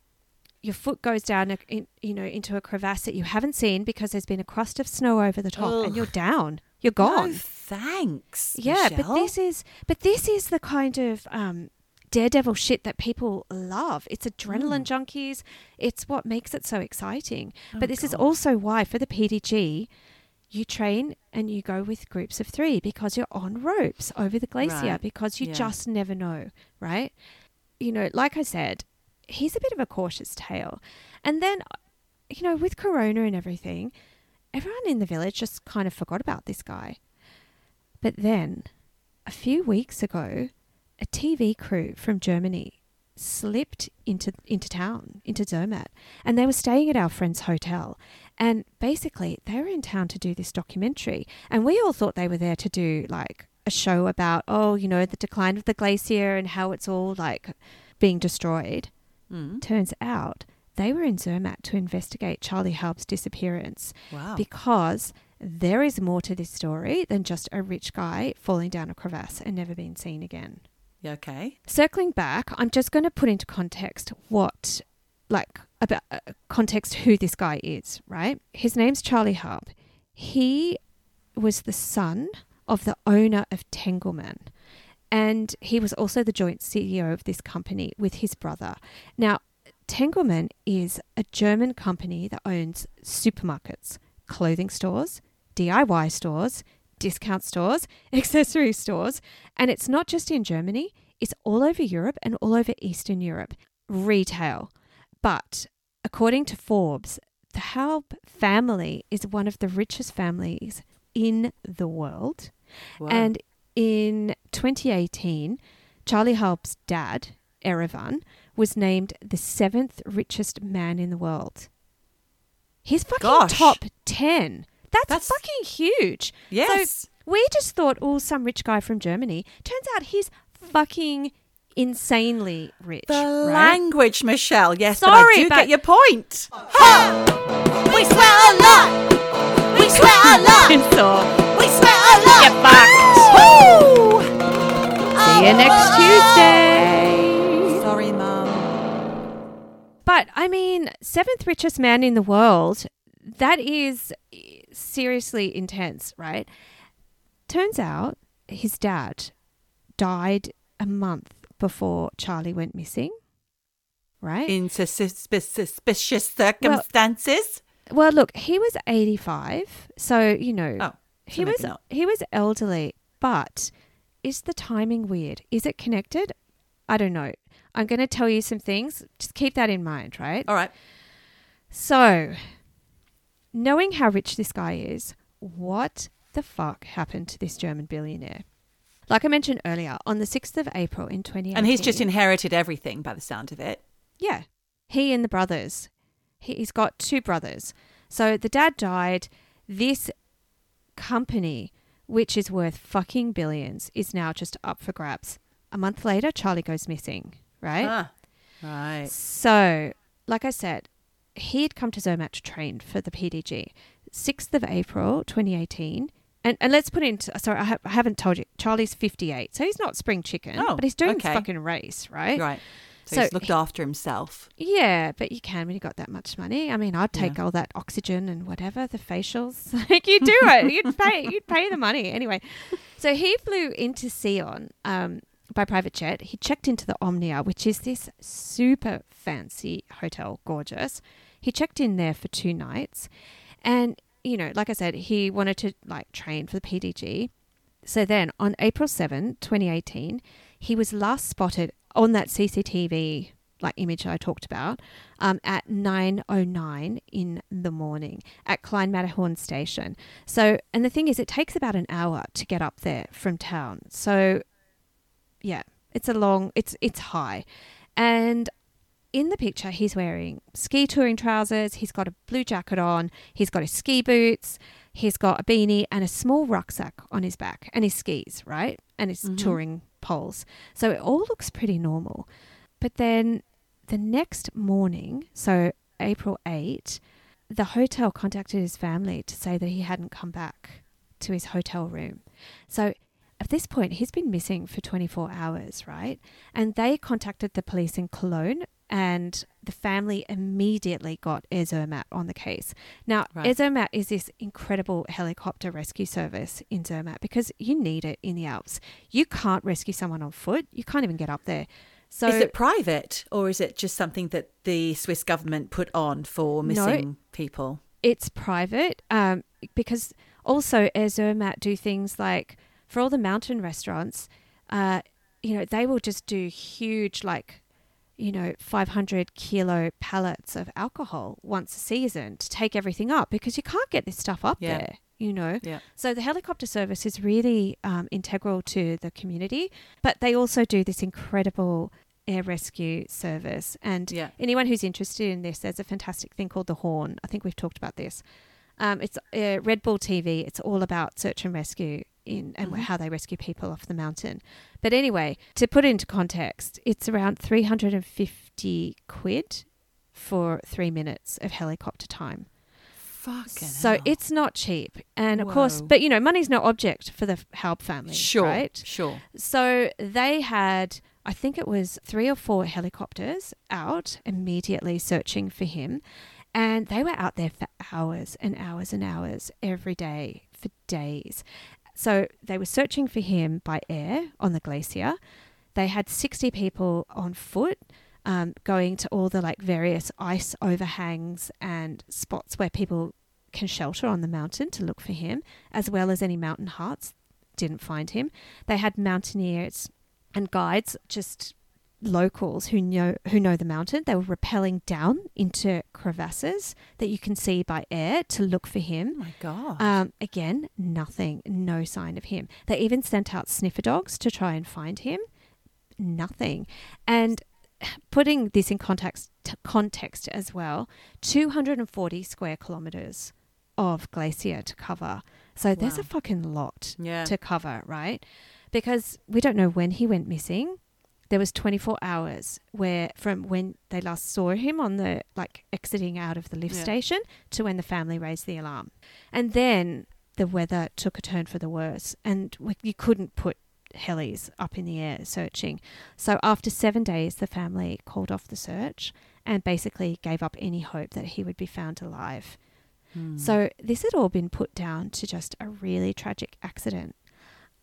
your foot goes down a, in, you know, into a crevasse that you haven't seen because there's been a crust of snow over the top, Ugh. and you're down. You're gone. No, thanks. Yeah, Michelle. but this is but this is the kind of um, daredevil shit that people love. It's adrenaline junkies. It's what makes it so exciting. Oh, but this is God. also why for the P D G, you train and you go with groups of three, because you're on ropes over the glacier, Right. because you Yeah. just never know, right? You know, like I said, he's a bit of a cautious tale. And then, you know, with Corona and everything, everyone in the village just kind of forgot about this guy. But then, a few weeks ago, a T V crew from Germany slipped into into town, into Zermatt, and they were staying at our friend's hotel. And basically, they were in town to do this documentary, and we all thought they were there to do like a show about, oh, you know, the decline of the glacier and how it's all like being destroyed. Mm. Turns out they were in Zermatt to investigate Charlie Haub's disappearance, Wow. because there is more to this story than just a rich guy falling down a crevasse and never being seen again. Yeah, okay. Circling back, I'm just going to put into context what, like, about uh, context who this guy is, right? His name's Charlie Haub. He was the son of the owner of Tengelmann, and he was also the joint C E O of this company with his brother. Now, Tengelmann is a German company that owns supermarkets, clothing stores, D I Y stores, discount stores, accessory stores, and it's not just in Germany, it's all over Europe and all over Eastern Europe, retail. But according to Forbes, the Haub family is one of the richest families in the world. Wow. And in twenty eighteen, Charlie Haub's dad, Erevan, was named the seventh richest man in the world. He's fucking Gosh. top ten. That's, That's- fucking huge. Yes. So we just thought, oh, some rich guy from Germany. Turns out he's fucking insanely rich. the right? language, Michelle. Yes, Sorry, but I do but- get your point. We swear a lot. We swear a lot. We swear a lot. Get fucked. Woo! See you next Tuesday. Sorry, Mum. But I mean, seventh richest man in the world, that is seriously intense, right? Turns out his dad died a month before Charlie went missing, right? In sus- sus- suspicious circumstances. Well, look, he was eighty-five, so, you know, Oh, he maybe was not. he was elderly, but is the timing weird? Is it connected? I don't know. I'm going to tell you some things. Just keep that in mind, right? All right. So, knowing how rich this guy is, what the fuck happened to this German billionaire? Like I mentioned earlier, on the sixth of April in twenty eighteen. And he's just inherited everything by the sound of it. Yeah. He and the brothers. He- He's got two brothers. So the dad died. This company, which is worth fucking billions, is now just up for grabs. A month later, Charlie goes missing, right? Ah, right. So, like I said, he had come to Zermatt to train for the P D G. sixth of April, twenty eighteen. And, and let's put into, sorry, I, ha- I haven't told you, Charlie's fifty-eight. So he's not spring chicken, Oh, but he's doing okay. this fucking race, right? Right. So, So he's looked he- after himself. Yeah, but you can when you got that much money. I mean, I'd take Yeah. all that oxygen and whatever, the facials. Like, you do it. You'd pay you'd pay the money. Anyway, so he flew into Sion um, by private jet. He checked into the Omnia, which is this super fancy hotel, gorgeous. He checked in there for two nights. And, you know, like I said, he wanted to, like, train for the P D G. So then on April seventh, twenty eighteen, he was last spotted on that C C T V like image I talked about um, at nine oh nine in the morning at Klein Matterhorn station. So, and the thing is, it takes about an hour to get up there from town. So, yeah, it's a long, it's it's high. And in the picture, he's wearing ski touring trousers. He's got a blue jacket on. He's got his ski boots. He's got a beanie and a small rucksack on his back and his skis, right? And his Mhm. touring poles. So it all looks pretty normal. But then the next morning, so April eighth, the hotel contacted his family to say that he hadn't come back to his hotel room. So at this point, he's been missing for twenty-four hours, right? And they contacted the police in Cologne, and the family immediately got Air Zermatt on the case. Now, Right. Air Zermatt is this incredible helicopter rescue service in Zermatt because you need it in the Alps. You can't rescue someone on foot. You can't even get up there. So is it private or is it just something that the Swiss government put on for missing people? it's private um, because also Air Zermatt do things like for all the mountain restaurants, uh, you know, they will just do huge like, you know, five hundred kilo pallets of alcohol once a season to take everything up because you can't get this stuff up Yeah. there, you know. Yeah. So the helicopter service is really um, integral to the community, but they also do this incredible air rescue service. And Yeah. anyone who's interested in this, there's a fantastic thing called The Horn. I think we've talked about this. Um, it's uh, Red Bull T V. It's all about search and rescue in and Mhm. how they rescue people off the mountain. But anyway, to put it into context, it's around three hundred fifty quid for three minutes of helicopter time. Fucking So hell. it's not cheap. And of course, Whoa. but you know, money's no object for the Halb family, Sure. right? Sure. So they had, I think it was three or four helicopters out immediately searching for him. And they were out there for hours and hours and hours every day for days. So they were searching for him by air on the glacier. They had sixty people on foot um, going to all the like various ice overhangs and spots where people can shelter on the mountain to look for him, as well as any mountain huts. Didn't find him. They had mountaineers and guides, just locals who know who know the mountain. They were rappelling down into crevasses that you can see by air to look for Oh him. my God. Um, again, nothing, no sign of him. They even sent out sniffer dogs to try and find him. Nothing. And putting this in context, context as well, two hundred forty square kilometers of glacier to cover. So there's Wow. a fucking lot yeah. to cover, right? Because we don't know when he went missing. There was twenty-four hours where from when they last saw him on the like exiting out of the lift Yeah. station to when the family raised the alarm. And then the weather took a turn for the worse and we, you couldn't put helis up in the air searching. So after seven days, the family called off the search and basically gave up any hope that he would be found alive. Hmm. So this had all been put down to just a really tragic accident.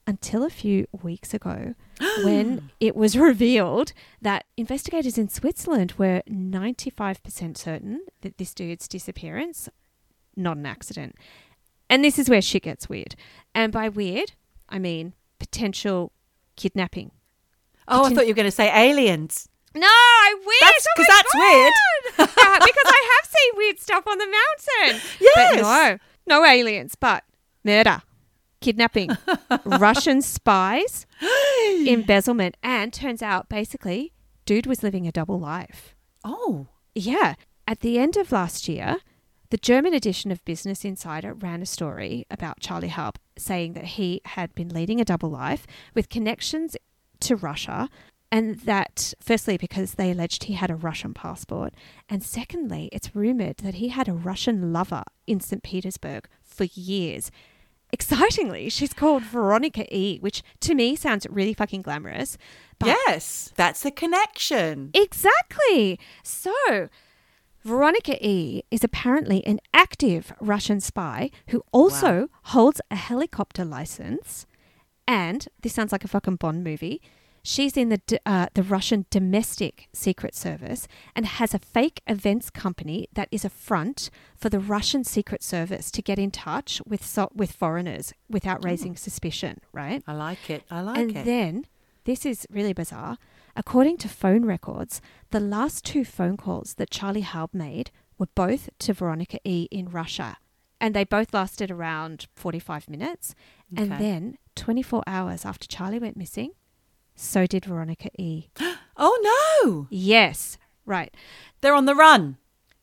until a few weeks ago when it was revealed that investigators in Switzerland were ninety-five percent certain that this dude's disappearance, not an accident. And this is where shit gets weird. And by weird, I mean potential kidnapping. Oh, Poten- I thought you were going to say aliens. No, I wish. That's- oh 'cause my that's God. weird. Yeah, because I have seen weird stuff on the mountain. Yes. But no, no aliens, but murder, kidnapping, Russian spies, embezzlement, and turns out basically dude was living a double life. Oh. Yeah. At the end of last year, the German edition of Business Insider ran a story about Charlie Halp saying that he had been leading a double life with connections to Russia, and that firstly because they alleged he had a Russian passport, and secondly it's rumoured that he had a Russian lover in Saint Petersburg for years. Excitingly, she's called Veronica E., which to me sounds really fucking glamorous. But Yes, that's the connection. exactly. So Veronica E. is apparently an active Russian spy who also Wow. holds a helicopter license. And this sounds like a fucking Bond movie. She's in the d- uh, the Russian domestic secret service and has a fake events company that is a front for the Russian secret service to get in touch with so- with foreigners without raising suspicion, right? I like it. I like And it. then, this is really bizarre, according to phone records, the last two phone calls that Charlie Halp made were both to Veronica E. in Russia. And they both lasted around forty-five minutes. And Okay. then, twenty-four hours after Charlie went missing, so did Veronica E. Oh, no. Yes, right. They're on the run.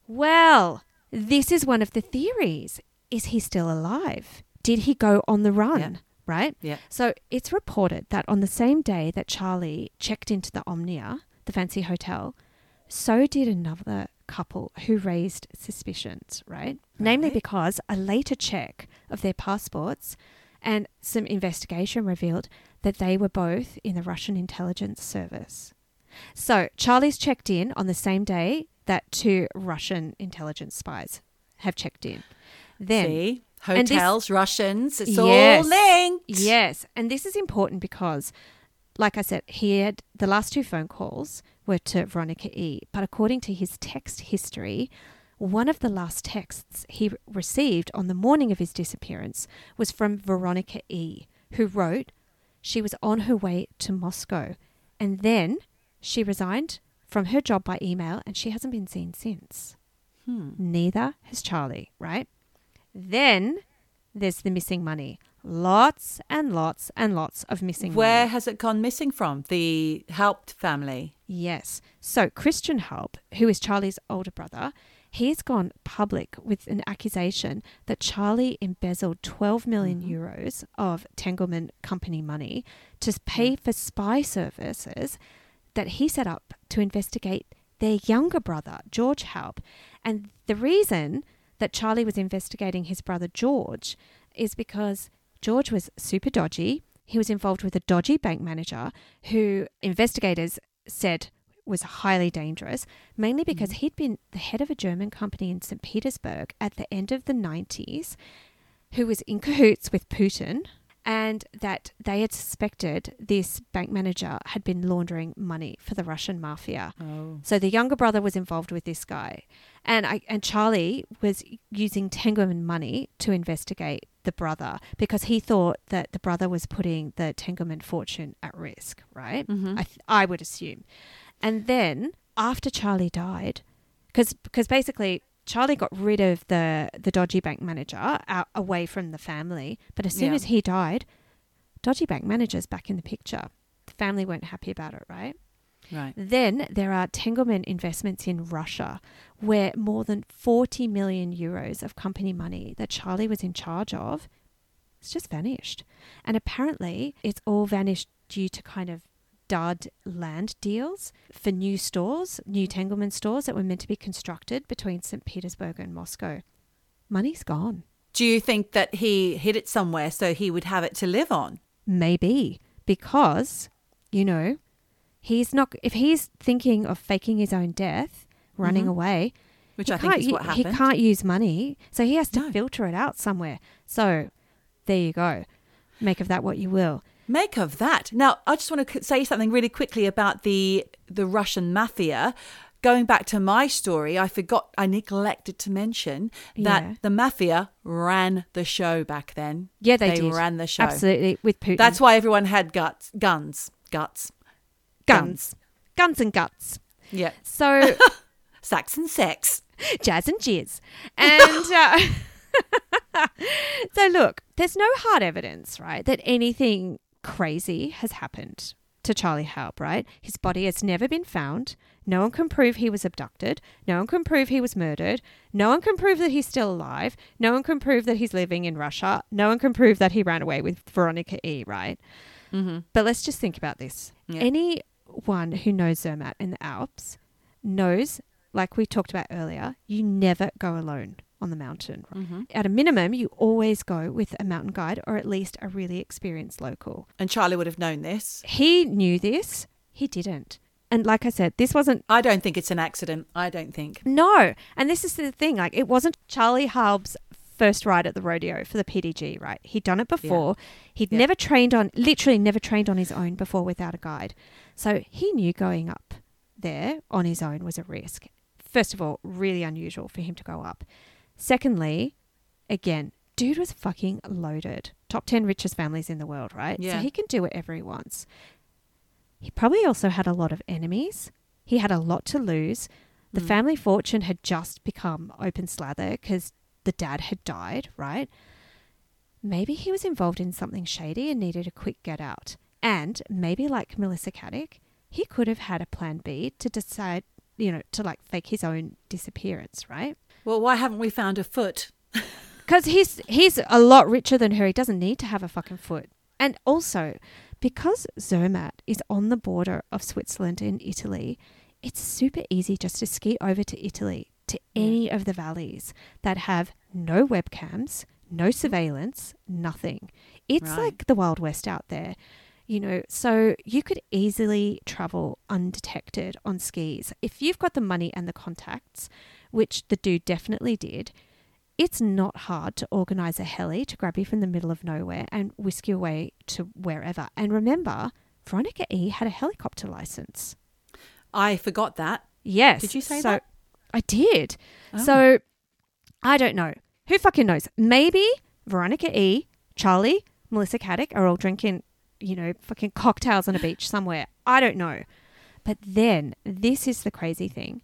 Well, this is one of the theories. Is he still alive? Did he go on the run? Yeah. Right? Yeah. So it's reported that on the same day that Charlie checked into the Omnia, the fancy hotel, so did another couple who raised suspicions, right? Namely Right. because a later check of their passports and some investigation revealed that they were both in the Russian intelligence service. So Charlie's checked in on the same day that two Russian intelligence spies have checked in. Then See? and this- Hotels, Russians, it's Yes. all linked. Yes, and this is important because, like I said, he had the last two phone calls were to Veronica E. But according to his text history, one of the last texts he received on the morning of his disappearance was from Veronica E., who wrote she was on her way to Moscow, and then she resigned from her job by email, and she hasn't been seen since. Hmm. Neither has Charlie, right? Then there's the missing money. Lots and lots and lots of missing Where money. has it gone missing from? The Halp family. Yes. So Christian Halp, who is Charlie's older brother, he's gone public with an accusation that Charlie embezzled twelve million euros of Tengelmann company money to pay for spy services that he set up to investigate their younger brother, George Halp. And the reason that Charlie was investigating his brother George is because George was super dodgy. He was involved with a dodgy bank manager who investigators said was highly dangerous, mainly because he'd been the head of a German company in Saint Petersburg at the end of the nineties who was in cahoots with Putin, and that they had suspected this bank manager had been laundering money for the Russian mafia. Oh. So the younger brother was involved with this guy. And I, and Charlie was using Tengelmann money to investigate the brother because he thought that the brother was putting the Tengelmann fortune at risk, right? Mhm. I, th- I would assume. And then after Charlie died, because because basically Charlie got rid of the, the dodgy bank manager out, away from the family. But as soon Yeah. as he died, dodgy bank manager's back in the picture. The family weren't happy about it, right? Right. Then there are Tengelmann investments in Russia, where more than forty million euros of company money that Charlie was in charge of, it's just vanished. And apparently it's all vanished due to kind of dud land deals for new stores, new Tengelmann stores that were meant to be constructed between Saint Petersburg and Moscow. Money's gone. Do you think that he hid it somewhere so he would have it to live on? Maybe because, you know, he's not, if he's thinking of faking his own death, running Mhm. away, Which he I think can't is u- what He happened. can't use money, so he has to No. filter it out somewhere. So there you go. Make of that what you will. Make of that. Now, I just want to say something really quickly about the the Russian mafia. Going back to my story, I forgot, I neglected to mention that Yeah. the mafia ran the show back then. Yeah, they, They did. ran the show. Absolutely, with Putin. That's why everyone had guts, guns, guts, guns. Guns and guts. Yeah, So, Saxon sex. jazz and jizz. And uh, so, look, there's no hard evidence, right, that anything crazy has happened to Charlie Haub, right? His body has never been found. No one can prove he was abducted. No one can prove he was murdered. No one can prove that he's still alive. No one can prove that he's living in Russia. No one can prove that he ran away with Veronica E., right? Mm-hmm. But let's just think about this. Yeah. Anyone who knows Zermatt in the Alps knows, like we talked about earlier, you never go alone on the mountain. Right? Mm-hmm. At a minimum, you always go with a mountain guide or at least a really experienced local. And Charlie would have known this. He knew this. He didn't. And like I said, this wasn't... I don't think it's an accident. I don't think. No. And this is the thing. Like, it wasn't Charlie Haub's first ride at the rodeo for the P D G, right? He'd done it before. He'd Yeah. never trained on... Literally never trained on his own before without a guide. So he knew going up there on his own was a risk. First of all, really unusual for him to go up. Secondly, again, dude was fucking loaded. Top ten richest families in the world, right? Yeah. So he can do whatever he wants. He probably also had a lot of enemies. He had a lot to lose. The Mm. family fortune had just become open slather because the dad had died, right? Maybe he was involved in something shady and needed a quick get out. And maybe like Melissa Caddick, he could have had a plan B to decide, you know, to like fake his own disappearance, right? Well, why haven't we found a foot? Because he's he's a lot richer than her. He doesn't need to have a fucking foot. And also, because Zermatt is on the border of Switzerland and Italy, it's super easy just to ski over to Italy, to any of the valleys that have no webcams, no surveillance, nothing. It's Right. like the Wild West out there. You know, so you could easily travel undetected on skis. If you've got the money and the contacts, which the dude definitely did, it's not hard to organise a heli to grab you from the middle of nowhere and whisk you away to wherever. And remember, Veronica E. had a helicopter licence. I forgot that. Yes. Did you say so, that? I did. Oh. So, I don't know. Who fucking knows? Maybe Veronica E., Charlie, Melissa Caddick are all drinking, you know, fucking cocktails on a beach somewhere. I don't know. But then, this is the crazy thing.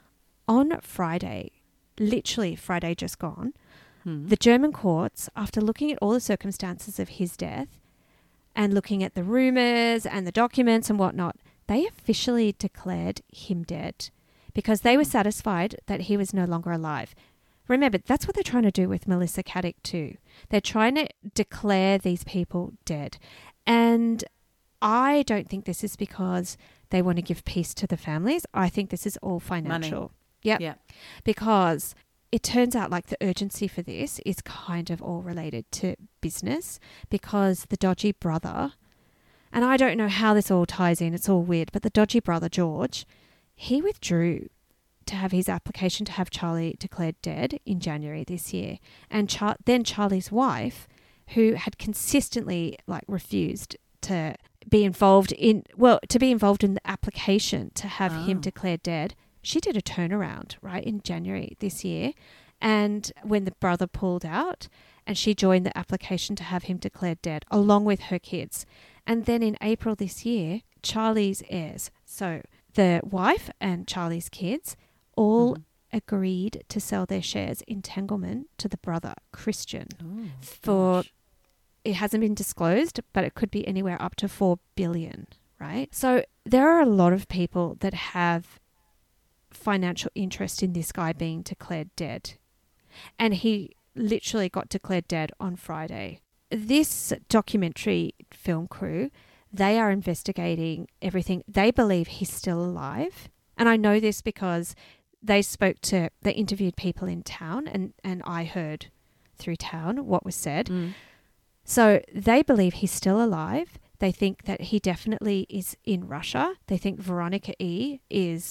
On Friday, literally Friday just gone, Hmm. the German courts, after looking at all the circumstances of his death and looking at the rumours and the documents and whatnot, they officially declared him dead because they were satisfied that he was no longer alive. Remember, that's what they're trying to do with Melissa Caddick too. They're trying to declare these people dead. And I don't think this is because they want to give peace to the families. I think this is all financial. Yep. Yeah. Because it turns out like the urgency for this is kind of all related to business because the dodgy brother, and I don't know how this all ties in, it's all weird, but the dodgy brother, George, he withdrew to have his application to have Charlie declared dead in January this year. And Char- then Charlie's wife, who had consistently like refused to be involved in, well, to be involved in the application to have him Oh. declared dead, she did a turnaround, right, in January this year. And when the brother pulled out, and she joined the application to have him declared dead, along with her kids. And then in April this year, Charlie's heirs, so the wife and Charlie's kids, all Mhm. agreed to sell their shares in Tangleman to the brother, Christian, Oh, for, gosh. it hasn't been disclosed, but it could be anywhere up to four billion, right? So there are a lot of people that have financial interest in this guy being declared dead. And he literally got declared dead on Friday. This documentary film crew, they are investigating everything. They believe he's still alive. And I know this because they spoke to, they interviewed people in town and, and I heard through town what was said. Mm. So they believe he's still alive. They think that he definitely is in Russia. They think Veronica E. is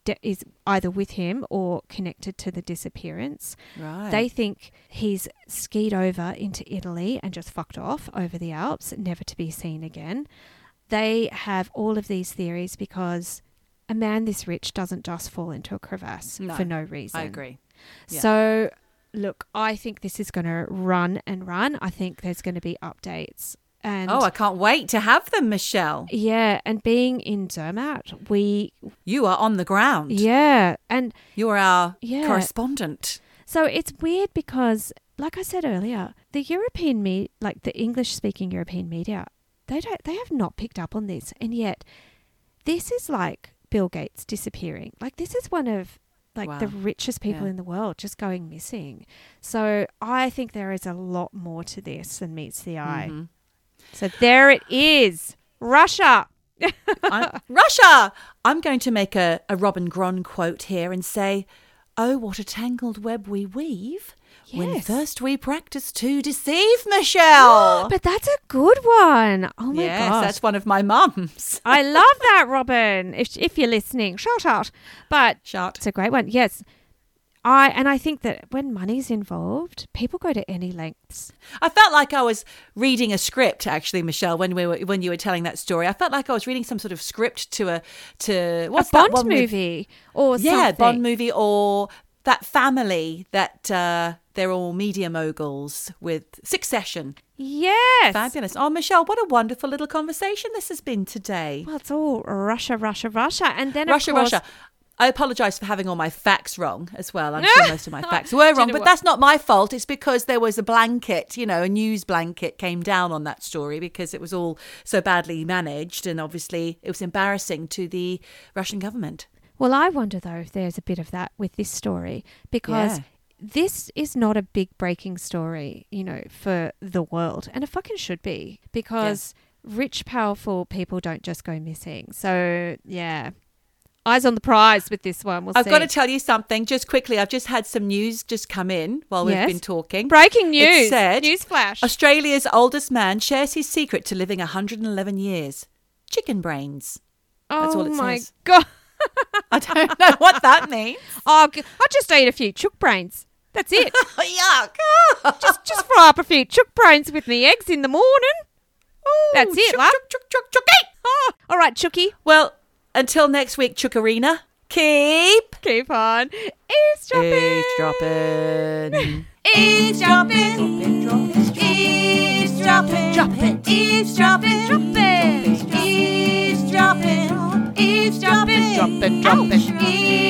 de- is either with him or connected to the disappearance. Right. They think he's skied over into Italy and just fucked off over the Alps, never to be seen again. They have all of these theories because a man this rich doesn't just fall into a crevasse No, for no reason. I agree. Yeah. So, look, I think this is going to run and run. I think there's going to be updates. And Oh, I can't wait to have them, Michelle. yeah, and being in Zermatt, we, You are on the ground. yeah, and You are our Yeah. correspondent. so it's weird because, like I said earlier, the European me, like the English-speaking European media, they don't, they have not picked up on this, and yet this is like Bill Gates disappearing. Like this is one of like Wow. the richest people Yeah. in the world just going missing. So I think there is a lot more to this than meets the eye. Mhm. So there it is, Russia. I'm, Russia! I'm going to make a, a Robin Gron quote here and say, oh, what a tangled web we weave when Yes. first we practice to deceive, Michelle. But that's a good one. Oh my yes, gosh. that's one of my mums. I love that, Robin. If if you're listening, shout out. But Shout. it's a great one. Yes. I and I think that when money's involved, people go to any lengths. I felt like I was reading a script, actually, Michelle, when we were when you were telling that story. I felt like I was reading some sort of script to a to what's a that Bond one with- movie or yeah, something. Bond movie or that family that uh, they're all media moguls with Succession. Yes. Fabulous. Oh, Michelle, what a wonderful little conversation this has been today. Well, it's all Russia, Russia, Russia, and then Russia, of course, Russia. I apologise for having all my facts wrong as well. I'm sure most of my facts were Do wrong, you know but what? that's not my fault. It's because there was a blanket, you know, a news blanket came down on that story because it was all so badly managed, and obviously it was embarrassing to the Russian government. Well, I wonder though if there's a bit of that with this story because Yeah. this is not a big breaking story, you know, for the world, and it fucking should be because rich, powerful people don't just go missing. So yeah, eyes on the prize with this one. We'll I've see. got to tell you something just quickly. I've just had some news just come in while we've Yes. been talking. Breaking news. It said, Newsflash. Australia's oldest man shares his secret to living one hundred eleven years. Chicken brains. That's oh all it my says. god. I don't know what that means. Oh, g- I'll just eat a few chook brains. That's it. Yuck. just just fry up a few chook brains with me eggs in the morning. That's it, Chook, love. chook, chook, chook, chooky. Oh, all right, Chooky. Well, until next week, Chookarina, keep Keep on eavesdropping. eavesdropping. Eavesdropping. Eavesdropping. Dropping. Eavesdropping. Dropping. Eavesdropping. Eavesdropping. Dropping, dropping. Ouch.